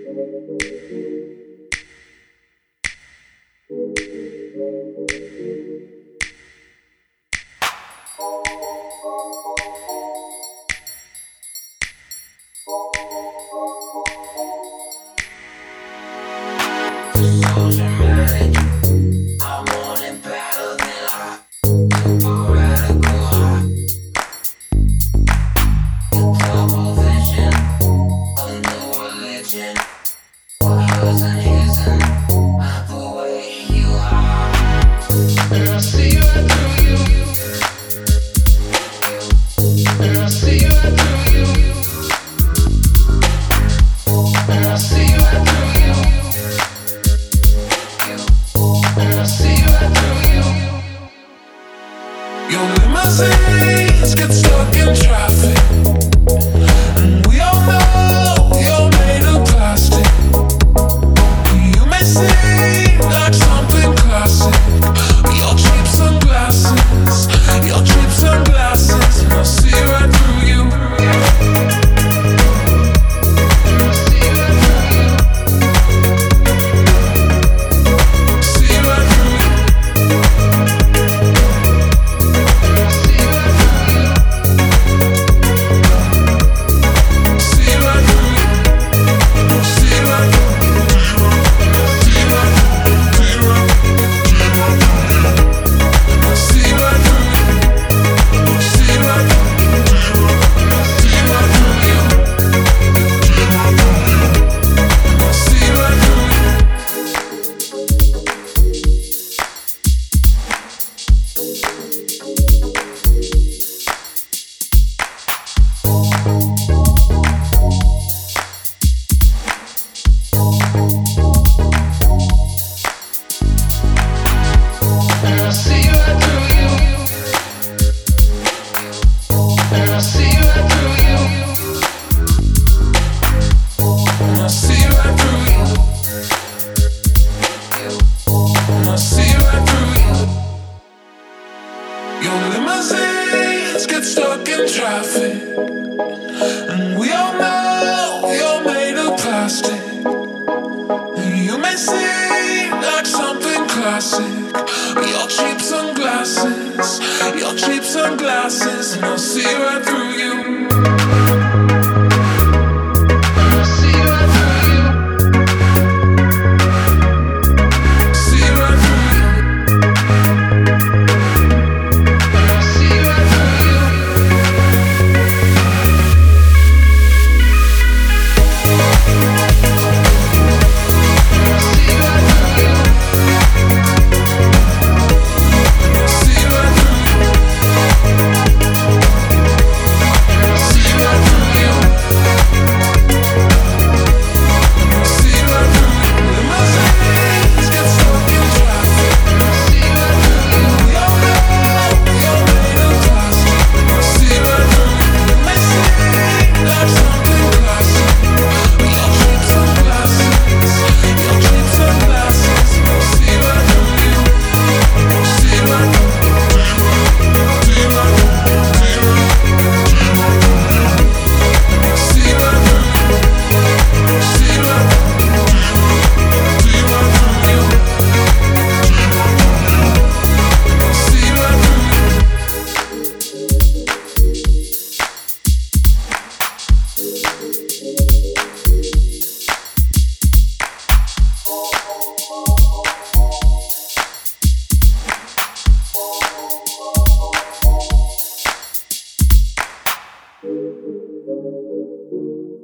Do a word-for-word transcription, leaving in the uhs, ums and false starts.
Limousines get stuck in traffic, and we all know you're made of plastic. You may seem like something classic, but your cheap sunglasses, your cheap sunglasses, and I'll see right through you. Limousines get stuck in traffic, and we all know you're made of plastic. You may seem like something classic, but your cheap sunglasses, your cheap sunglasses, and I'll see right through you. Thank you.